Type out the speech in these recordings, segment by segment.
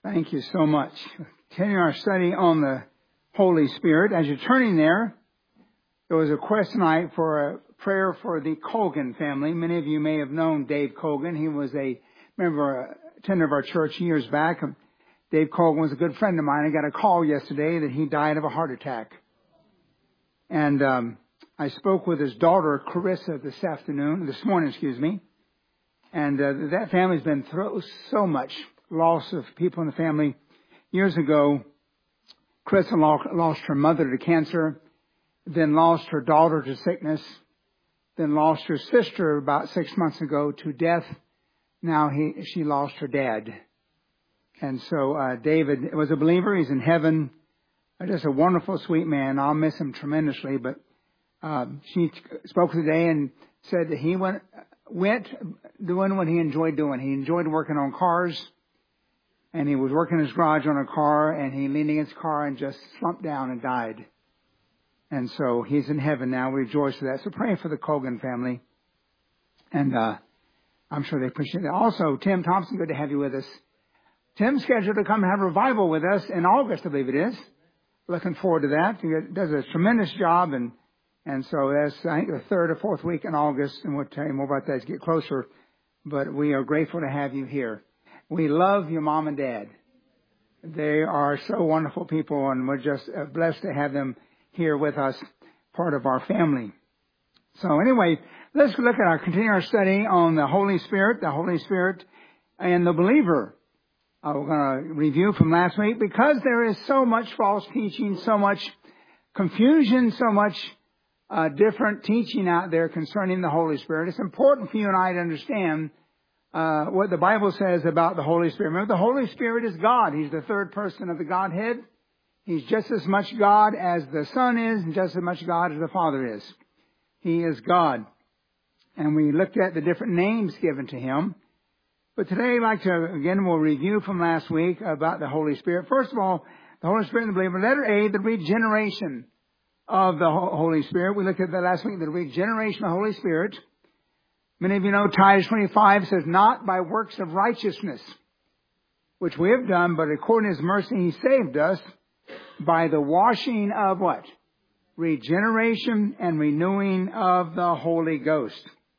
Thank you so much. Continuing our study on the Holy Spirit. As you're turning there was a request tonight for a prayer for the Colgan family. Many of you may have known Dave Colgan. He was a attender of our church years back. Dave Colgan was a good friend of mine. I got a call yesterday that he died of a heart attack. And I spoke with his daughter, Carissa, this morning. And that family's been through so much loss of people in the family. Years ago, Carissa lost her mother to cancer, then lost her daughter to sickness, then lost her sister about 6 months ago to death. Now she lost her dad. And so David was a believer. He's in heaven. Just a wonderful, sweet man. I'll miss him tremendously. But she spoke today and said that he went doing what he enjoyed doing. He enjoyed working on cars. And he was working in his garage on a car, and he leaned against the car and just slumped down and died. And so he's in heaven now. We rejoice for that. So pray for the Colgan family. And I'm sure they appreciate that. Also, Tim Thompson, good to have you with us. Tim's scheduled to come and have a revival with us in August, I believe it is. Looking forward to that. He does a tremendous job. And so that's, I think, the third or fourth week in August. And we'll tell you more about that as we get closer. But we are grateful to have you here. We love your mom and dad. They are so wonderful people, and we're just blessed to have them here with us, part of our family. So anyway, let's continue our study on the Holy Spirit and the believer. We're going to review from last week because there is so much false teaching, so much confusion, so much different teaching out there concerning the Holy Spirit. It's important for you and I to understand what the Bible says about the Holy Spirit. Remember, the Holy Spirit is God. He's the third person of the Godhead. He's just as much God as the Son is, and just as much God as the Father is. He is God. And we looked at the different names given to Him. But today, we'll review from last week about the Holy Spirit. First of all, the Holy Spirit and the believer. Letter A, the regeneration of the Holy Spirit. We looked at that last week, the regeneration of the Holy Spirit. Many of you know Titus 25 says, not by works of righteousness, which we have done, but according to His mercy He saved us by the washing of what? Regeneration and renewing of the Holy Ghost.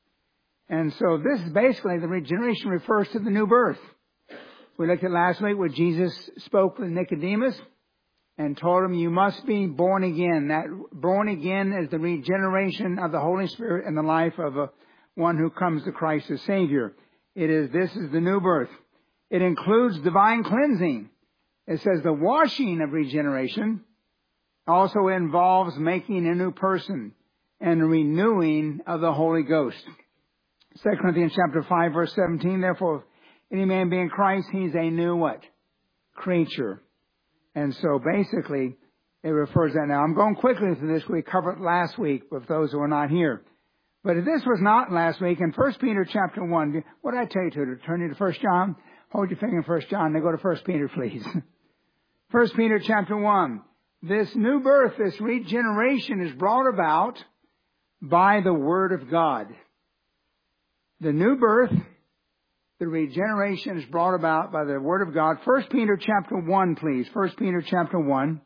And so this is basically, the regeneration refers to the new birth. We looked at last week where Jesus spoke with Nicodemus and told him, you must be born again. That born again is the regeneration of the Holy Spirit in the life of one who comes to Christ as Savior. This is the new birth. It includes divine cleansing. It says the washing of regeneration also involves making a new person and the renewing of the Holy Ghost. 2 Corinthians chapter 5, verse 17, therefore, if any man be in Christ, he's a new what? Creature. And so basically, it refers to that. Now, I'm going quickly through this. We covered it last week with those who are not here. But if this was not last week, in 1 Peter chapter 1, what did I tell you to turn you to 1 John? Hold your finger in 1 John. Now go to 1 Peter, please. 1 Peter chapter 1. This new birth, this regeneration is brought about by the Word of God. The new birth, the regeneration is brought about by the Word of God. 1 Peter chapter 1, please. 1 Peter chapter 1.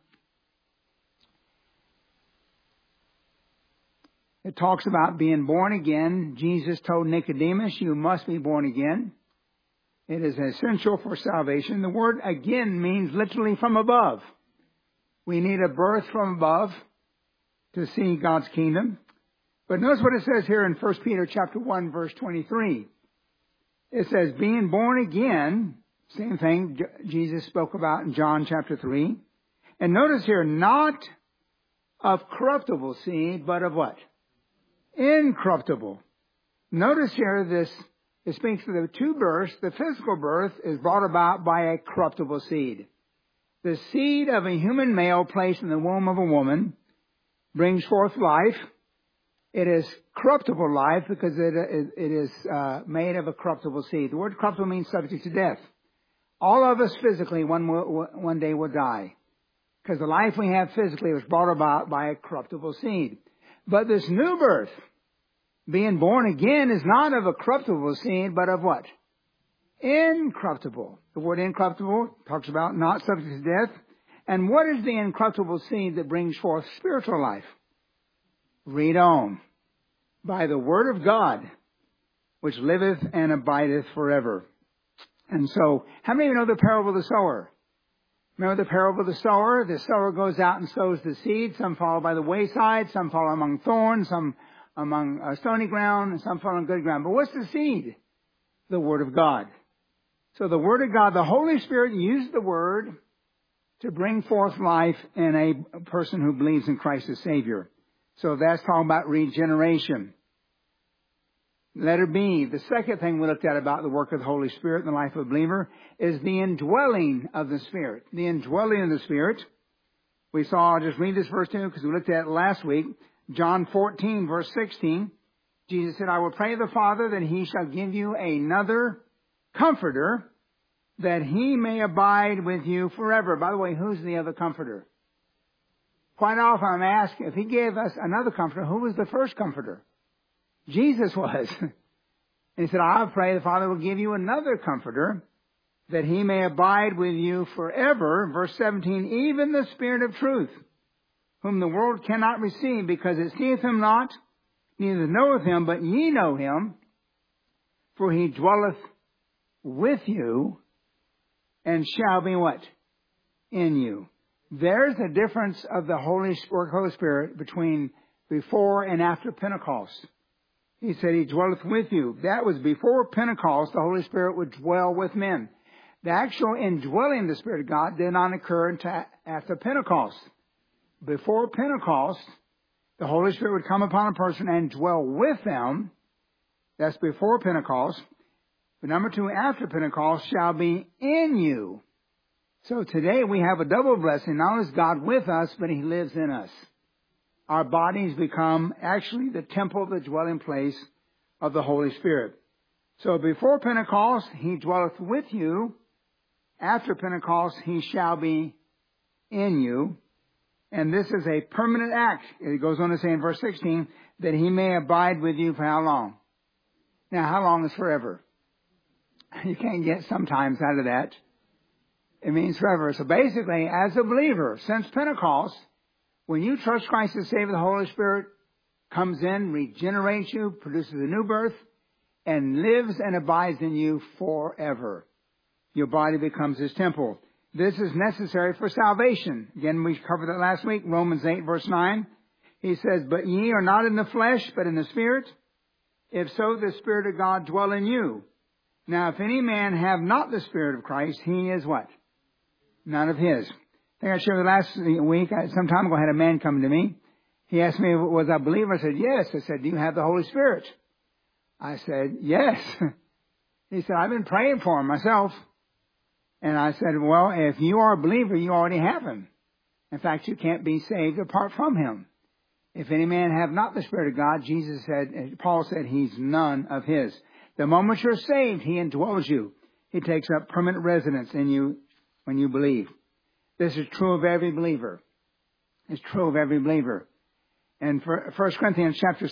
It talks about being born again. Jesus told Nicodemus, you must be born again. It is essential for salvation. The word again means literally from above. We need a birth from above to see God's kingdom. But notice what it says here in 1 Peter chapter 1, verse 23. It says, being born again, same thing Jesus spoke about in John chapter 3. And notice here, not of corruptible seed, but of what? Incorruptible. Notice here it speaks of the two births. The physical birth is brought about by a corruptible seed. The seed of a human male placed in the womb of a woman brings forth life. It is corruptible life because it is made of a corruptible seed. The word corruptible means subject to death. All of us physically one day will die because the life we have physically was brought about by a corruptible seed. But this new birth, being born again, is not of a corruptible seed, but of what? incorruptible. The word incorruptible talks about not subject to death. And what is the incorruptible seed that brings forth spiritual life? Read on. By the word of God, which liveth and abideth forever. And so, how many of you know the parable of the sower? Remember the parable of the sower? The sower goes out and sows the seed. Some fall by the wayside. Some fall among thorns. Some among stony ground. And some fall on good ground. But what's the seed? The Word of God. So the Word of God, the Holy Spirit used the Word to bring forth life in a person who believes in Christ as Savior. So that's talking about regeneration. Letter B, the second thing we looked at about the work of the Holy Spirit in the life of a believer is the indwelling of the Spirit. The indwelling of the Spirit. We saw, I'll just read this verse too because we looked at it last week. John 14, verse 16. Jesus said, I will pray the Father that He shall give you another Comforter, that He may abide with you forever. By the way, who's the other Comforter? Quite often I'm asked, if He gave us another Comforter, who was the first Comforter? Jesus was. And He said, I'll pray the Father will give you another Comforter, that He may abide with you forever. Verse 17, even the Spirit of truth, whom the world cannot receive, because it seeth Him not, neither knoweth Him, but ye know Him, for He dwelleth with you, and shall be what? In you. There's the difference of the Holy Spirit between before and after Pentecost. He said He dwelleth with you. That was before Pentecost. The Holy Spirit would dwell with men. The actual indwelling of the Spirit of God did not occur until after Pentecost. Before Pentecost, the Holy Spirit would come upon a person and dwell with them. That's before Pentecost. But number two, after Pentecost, shall be in you. So today we have a double blessing. Not only is God with us, but He lives in us. Our bodies become actually the temple, the dwelling place of the Holy Spirit. So before Pentecost, He dwelleth with you. After Pentecost, He shall be in you. And this is a permanent act. It goes on to say in verse 16, that He may abide with you for how long? Now, how long is forever? You can't get sometimes out of that. It means forever. So basically, as a believer, since Pentecost, when you trust Christ as Savior, the Holy Spirit comes in, regenerates you, produces a new birth, and lives and abides in you forever. Your body becomes His temple. This is necessary for salvation. Again, we covered that last week, Romans 8, verse 9. He says, but ye are not in the flesh, but in the Spirit. If so, the Spirit of God dwell in you. Now, if any man have not the Spirit of Christ, he is what? None of His. I think I shared last week, some time ago, I had a man come to me. He asked me, was I a believer? I said, yes. I said, do you have the Holy Spirit? I said, yes. He said, I've been praying for him myself. And I said, well, if you are a believer, you already have Him. In fact, you can't be saved apart from Him. If any man have not the Spirit of God, Jesus said, Paul said, he's none of His. The moment you're saved, He indwells you. He takes up permanent residence in you when you believe. This is true of every believer. It's true of every believer. And for 1 Corinthians chapter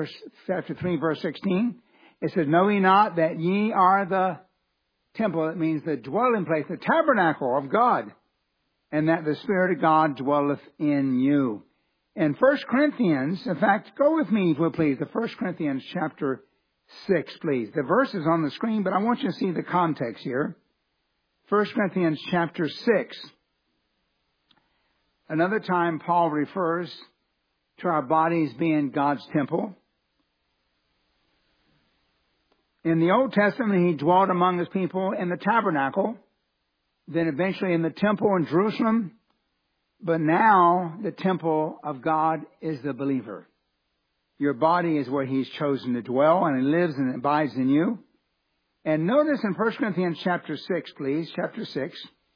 3, verse 16, it says, know ye not that ye are the temple? It means the dwelling place, the tabernacle of God, and that the Spirit of God dwelleth in you. In 1 Corinthians, in fact, go with me, if you will, please, to 1 Corinthians chapter 6, please. The verse is on the screen, but I want you to see the context here. 1 Corinthians chapter 6. Another time Paul refers to our bodies being God's temple. In the Old Testament, He dwelt among His people in the tabernacle, then eventually in the temple in Jerusalem. But now the temple of God is the believer. Your body is where He's chosen to dwell, and He lives and abides in you. And notice in 1 Corinthians chapter 6, please, chapter 6,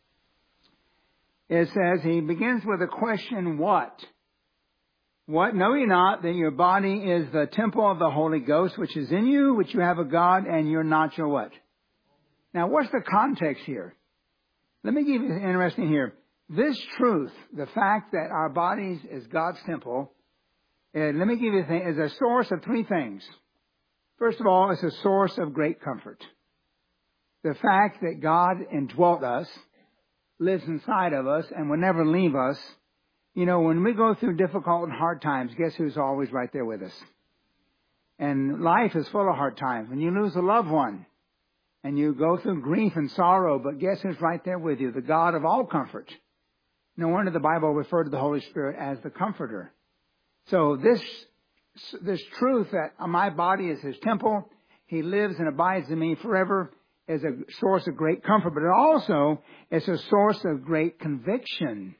it says, He begins with a question, what? What? Know ye not that your body is the temple of the Holy Ghost, which is in you, which you have of God, and you're not your what? Now, what's the context here? Let me give you interesting here. This truth, the fact that our bodies is God's temple, let me give you a thing, is a source of three things. First of all, it's a source of great comfort. the fact that God indwelt us, lives inside of us, and will never leave us. You know, when we go through difficult and hard times, guess who's always right there with us? And life is full of hard times. When you lose a loved one, and you go through grief and sorrow, but guess who's right there with you? The God of all comfort. No wonder the Bible referred to the Holy Spirit as the Comforter. So this truth that my body is His temple, He lives and abides in me forever, is a source of great comfort, but it also is a source of great conviction.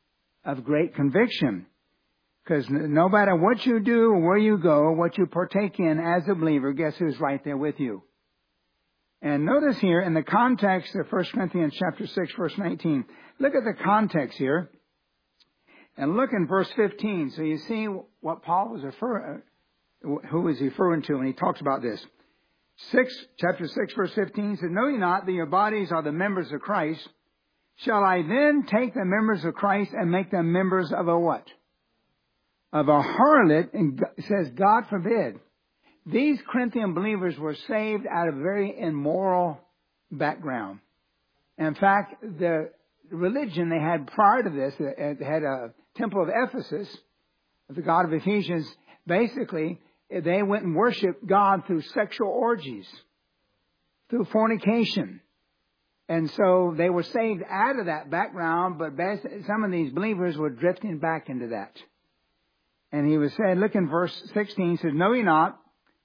Because no matter what you do or where you go, what you partake in as a believer, guess who's right there with you? And notice here in the context of 1 Corinthians chapter 6, verse 19. Look at the context here. And look in verse 15. So you see what Paul was who is referring to when he talks about this. Chapter 6, verse 15 says, "Know ye not that your bodies are the members of Christ? Shall I then take the members of Christ and make them members of a what? Of a harlot?" And it says, God forbid. These Corinthian believers were saved out of a very immoral background. In fact, the religion they had prior to this, they had a temple of Ephesus, the god of Ephesians. Basically, they went and worshiped God through sexual orgies, through fornication. And so they were saved out of that background, but some of these believers were drifting back into that. And he was saying, look in verse 16, he says, "Know ye not,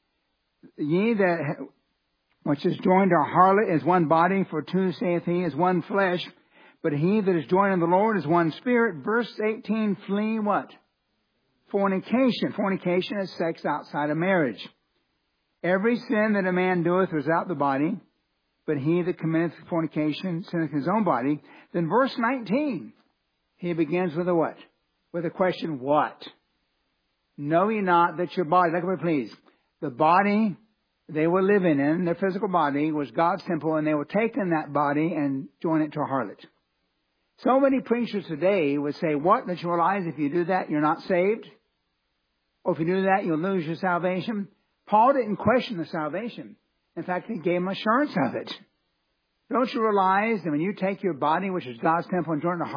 ye that which is joined to a harlot is one body, for two, saith he, is one flesh. But he that is joined to the Lord is one spirit." Verse 18, flee what? Fornication. Fornication is sex outside of marriage. "Every sin that a man doeth is out the body, but he that committeth fornication sinneth his own body." Then verse 19, he begins with a what? With a question, what? "Know ye not that your body," look at me please, the body they were living in, their physical body, was God's temple, and they were taking that body and joining it to a harlot. So many preachers today would say, what? That you realize if you do that, you're not saved? Or if you do that, you'll lose your salvation? Paul didn't question the salvation. In fact, he gave him assurance of it. Don't you realize that when you take your body, which is God's temple, and join it to a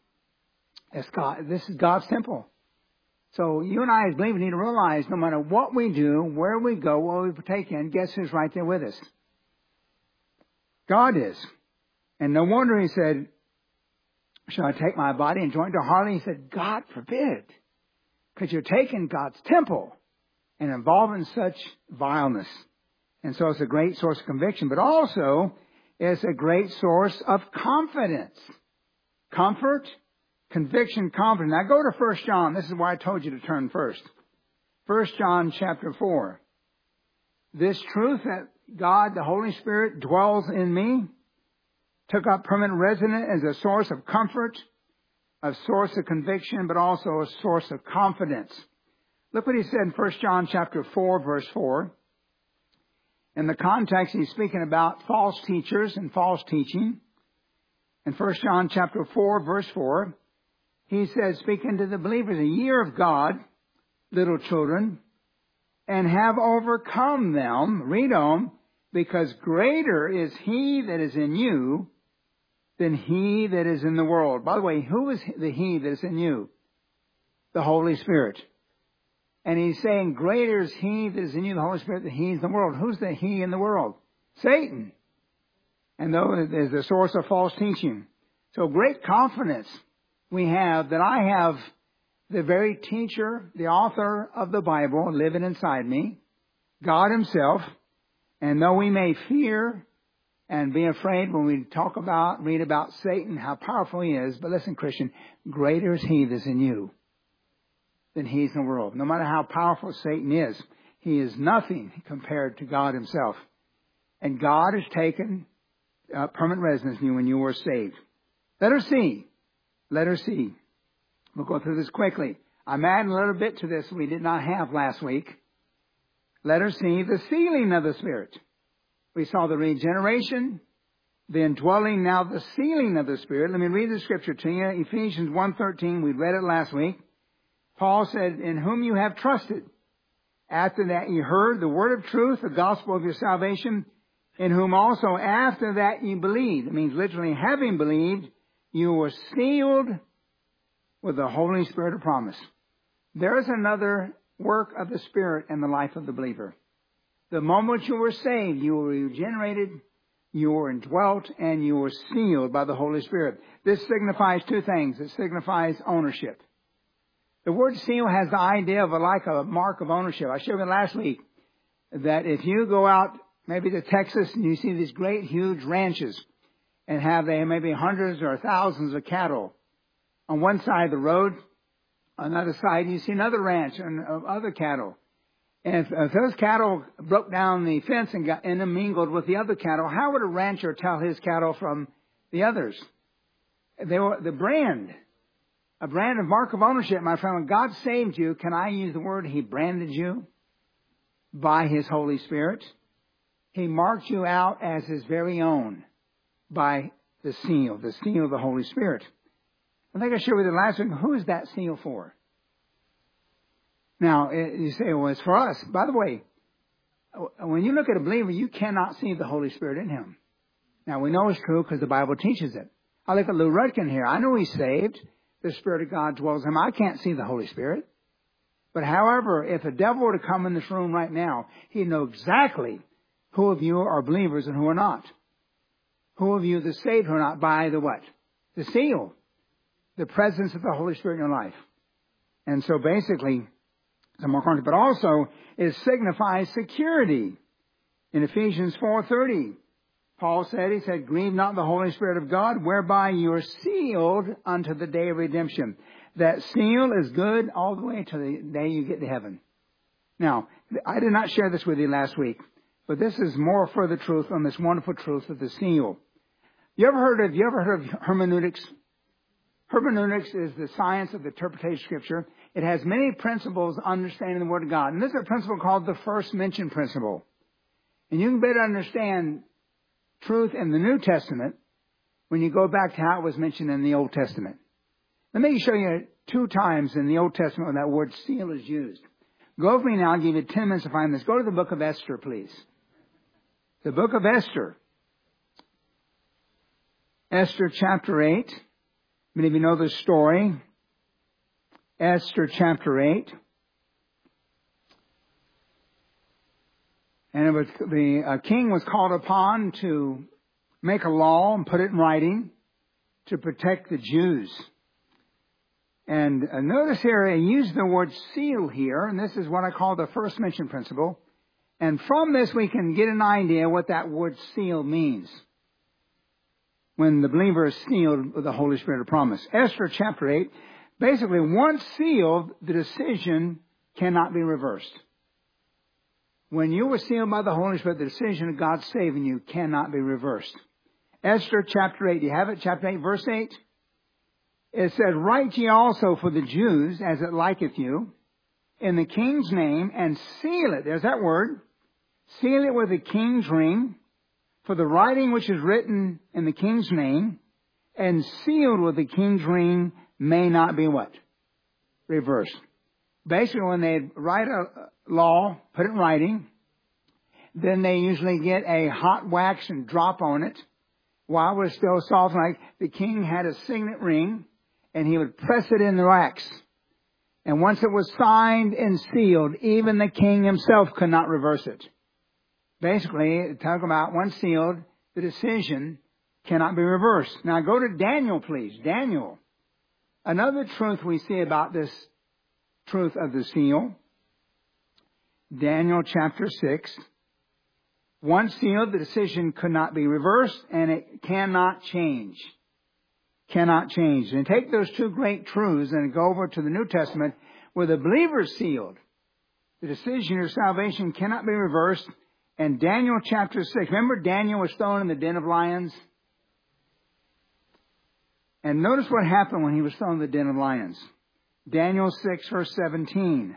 harlot, this is God's temple. So you and I as believers need to realize no matter what we do, where we go, what we partake in, guess who's right there with us? God is. And no wonder he said, "Shall I take my body and join it to a harlot?" He said, God forbid. Because you're taking God's temple and involving such vileness. And so it's a great source of conviction, but also it's a great source of confidence. Comfort, conviction, confidence. Now go to 1 John. This is why I told you to turn first. 1 John chapter 4. This truth that God, the Holy Spirit, dwells in me, took up permanent residence as a source of comfort, a source of conviction, but also a source of confidence. Look what he said in 1 John chapter 4, verse 4. In the context, he's speaking about false teachers and false teaching. In 1 John chapter 4, verse 4, he says, speaking to the believers, "A year of God, little children, and have overcome them," read on, "because greater is he that is in you than he that is in the world." By the way, who is the he that is in you? The Holy Spirit. And he's saying, greater is he that is in you, the Holy Spirit, than he is in the world. Who's the he in the world? Satan. And though it is the source of false teaching. So great confidence we have that I have the very teacher, the author of the Bible living inside me, God himself. And though we may fear and be afraid when we read about Satan, how powerful he is, but listen, Christian, greater is he that's in you than he's in the world. No matter how powerful Satan is, he is nothing compared to God himself. And God has taken permanent residence in you when you were saved. Let her see. Let her see. We'll go through this quickly. I'm adding a little bit to this we did not have last week. Let her see the sealing of the Spirit. We saw the regeneration, the indwelling, now the sealing of the Spirit. Let me read the scripture to you. Ephesians 1:13, we read it last week. Paul said, "In whom you have trusted. After that you heard the word of truth, the gospel of your salvation. in whom also after that ye believed. It means literally having believed, you were sealed with the Holy Spirit of promise. There is another work of the Spirit in the life of the believer. The moment you were saved, you were regenerated, you were indwelt, and you were sealed by the Holy Spirit. This signifies two things. It signifies ownership. The word seal has the idea of like a mark of ownership. I showed you last week that if you go out maybe to Texas and you see these great huge ranches and have they maybe hundreds or thousands of cattle on one side of the road, on the other side you see another ranch and other cattle. And if those cattle broke down the fence and got intermingled with the other cattle, how would a rancher tell his cattle from the others? They were the brand. A brand of mark of ownership, my friend. When God saved you, can I use the word He branded you by His Holy Spirit? He marked you out as His very own by the seal of the Holy Spirit. I think I shared with you last week, who is that seal for? Now, you say, well, it's for us. By the way, when you look at a believer, you cannot see the Holy Spirit in him. Now, we know it's true because the Bible teaches it. I look at Lou Rudkin here. I know he's saved. The Spirit of God dwells in him. I can't see the Holy Spirit. But however, if a devil were to come in this room right now, he'd know exactly who of you are believers and who are not. Who of you is saved or not by the what? The seal. The presence of the Holy Spirit in your life. And so basically, some more content, but also it signifies security. In Ephesians 4:30, Paul said, he said, grieve not the Holy Spirit of God, whereby you are sealed unto the day of redemption. That seal is good all the way to the day you get to heaven. Now, I did not share this with you last week, but this is more further truth on this wonderful truth of the seal. You ever heard of hermeneutics? Hermeneutics is the science of the interpretation of Scripture. It has many principles understanding the Word of God. And this is a principle called the first mention principle. And you can better understand truth in the New Testament when you go back to how it was mentioned in the Old Testament. Let me show you 2 times in the Old Testament when that word seal is used. Go with me now. I'll give you 10 minutes to find this. Go to the book of Esther, please. The book of Esther. Esther chapter 8. Many of you know the story. Esther chapter 8. And the king was called upon to make a law and put it in writing to protect the Jews. And notice here, he used the word seal here, and this is what I call the first mention principle. And from this we can get an idea what that word seal means. When the believer is sealed with the Holy Spirit of promise. Esther chapter 8, basically once sealed, the decision cannot be reversed. When you were sealed by the Holy Spirit, the decision of God saving you cannot be reversed. Esther chapter 8, do you have it? Chapter 8, verse 8. It said, write ye also for the Jews, as it liketh you, in the king's name, and seal it. There's that word. Seal it with the king's ring. For the writing which is written in the king's name and sealed with the king's ring may not be what? Reversed. Basically, when they write a law, put it in writing, then they usually get a hot wax and drop on it while it was still soft. Like the king had a signet ring and he would press it in the wax. And once it was signed and sealed, even the king himself could not reverse it. Basically, talk about once sealed, the decision cannot be reversed. Now go to Daniel, please. Daniel. Another truth we see about this truth of the seal. Daniel chapter 6. Once sealed, the decision could not be reversed and it cannot change. Cannot change. And take those 2 great truths and go over to the New Testament where the believer is sealed. The decision of salvation cannot be reversed. And Daniel chapter 6. Remember Daniel was thrown in the den of lions? And notice what happened when he was thrown in the den of lions. Daniel 6 verse 17.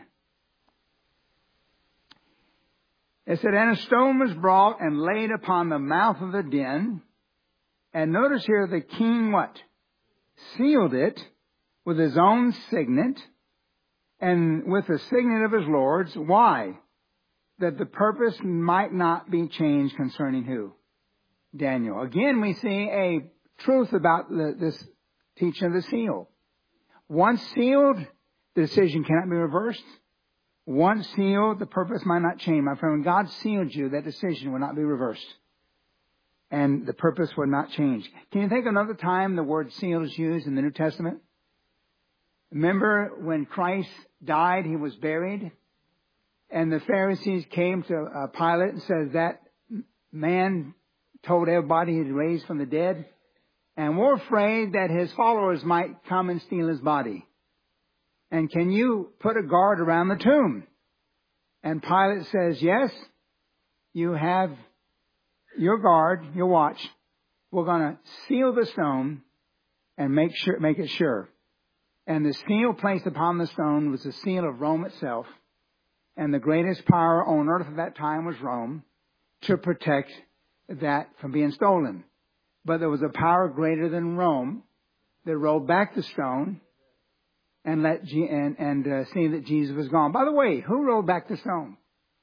It said, and a stone was brought and laid upon the mouth of the den. And notice here the king what? Sealed it with his own signet and with the signet of his lords. Why? that the purpose might not be changed concerning who? Daniel. Again, we see a truth about this teaching of the seal. Once sealed, the decision cannot be reversed. Once sealed, the purpose might not change. My friend, when God sealed you, that decision will not be reversed. And the purpose will not change. Can you think of another time the word seal is used in the New Testament? Remember when Christ died, he was buried, and the Pharisees came to Pilate and said that man told everybody he'd raised from the dead, and we're afraid that his followers might come and steal his body. And can you put a guard around the tomb? And Pilate says, yes, you have your guard, your watch. We're going to seal the stone and make it sure. And the seal placed upon the stone was the seal of Rome itself. And the greatest power on earth at that time was Rome, to protect that from being stolen. But there was a power greater than Rome that rolled back the stone and see that Jesus was gone. By the way, who rolled back the stone?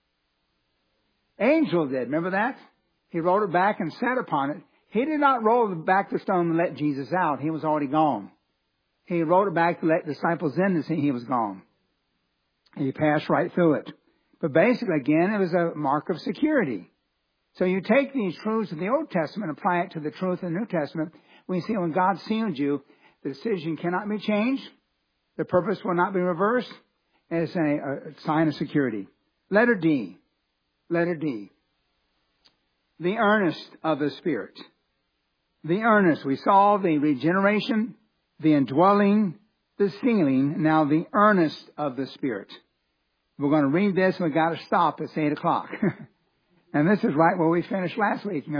Angel did. Remember that? He rolled it back and sat upon it. He did not roll back the stone and let Jesus out. He was already gone. He rolled it back to let disciples in to see he was gone. He passed right through it. But basically, again, it was a mark of security. So you take these truths of the Old Testament and apply it to the truth of the New Testament. We see when God sealed you, the decision cannot be changed. The purpose will not be reversed. And it's a sign of security. Letter D. Letter D. The earnest of the Spirit. The earnest. We saw the regeneration, the indwelling, the sealing. Now the earnest of the Spirit. We're going to read this and we've got to stop at 8 o'clock. And this is right where we finished last week. You know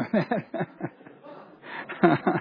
that?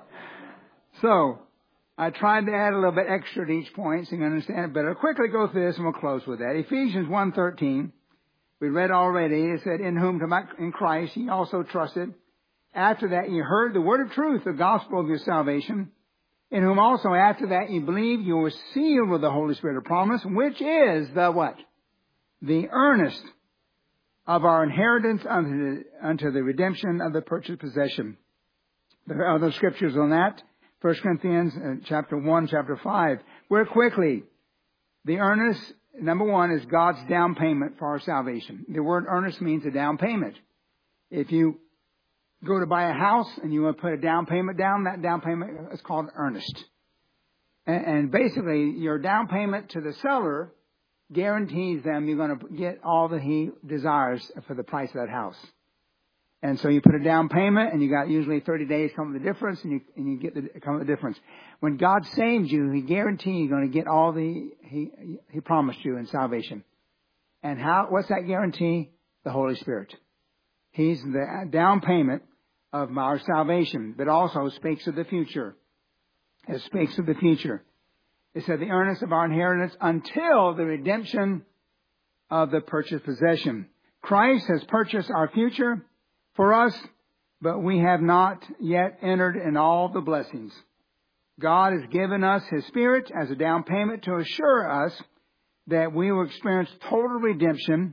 So, I tried to add a little bit extra to each point so you can understand it better. Quickly go through this and we'll close with that. Ephesians 1:13. We read already. It said, in whom, in Christ, ye also trusted. After that, ye heard the word of truth, the gospel of your salvation. In whom also, after that, ye believed, you were sealed with the Holy Spirit of promise, which is the what? The earnest of our inheritance unto the redemption of the purchased possession. There are other scriptures on that. 1 Corinthians chapter 1, chapter 5. Where quickly, the earnest, number one, is God's down payment for our salvation. The word earnest means a down payment. If you go to buy a house and you want to put a down payment down, that down payment is called earnest. And basically, your down payment to the seller guarantees them you're going to get all that he desires for the price of that house. And so you put a down payment, and you got usually 30 days come with the difference, and you get come with the difference. When God saves you, He guarantees you're going to get all He promised you in salvation. And what's that guarantee? The Holy Spirit. He's the down payment of our salvation, but also speaks of the future. It speaks of the future. It said the earnest of our inheritance until the redemption of the purchased possession. Christ has purchased our future for us, but we have not yet entered in all the blessings. God has given us His Spirit as a down payment to assure us that we will experience total redemption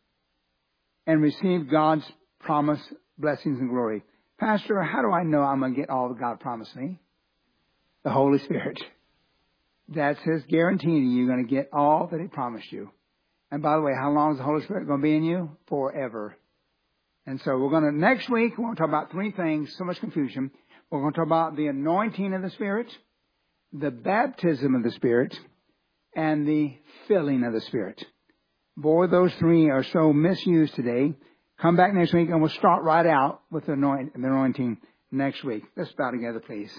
and receive God's promised blessings and glory. Pastor, how do I know I'm going to get all that God promised me? The Holy Spirit. That's His guarantee to you. You're going to get all that He promised you. And by the way, how long is the Holy Spirit going to be in you? Forever. And so we're going to, next week, we're going to talk about three things, so much confusion. We're going to talk about the anointing of the Spirit, the baptism of the Spirit, and the filling of the Spirit. Boy, those three are so misused today. Come back next week and we'll start right out with the anointing next week. Let's bow together, please.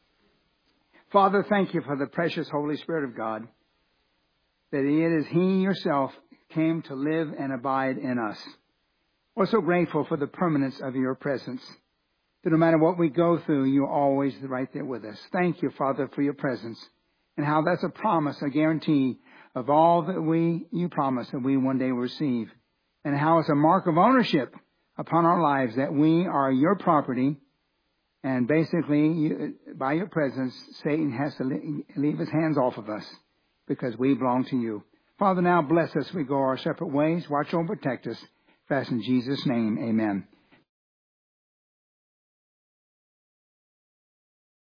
Father, thank you for the precious Holy Spirit of God, that it is He yourself came to live and abide in us. We're so grateful for the permanence of your presence, that no matter what we go through, you're always right there with us. Thank you, Father, for your presence, and how that's a promise, a guarantee of all that you promise that we one day will receive, and how it's a mark of ownership upon our lives that we are your property. And basically, by your presence, Satan has to leave his hands off of us because we belong to you. Father, now bless us as we go our separate ways. Watch over and protect us. Fast in Jesus' name, amen.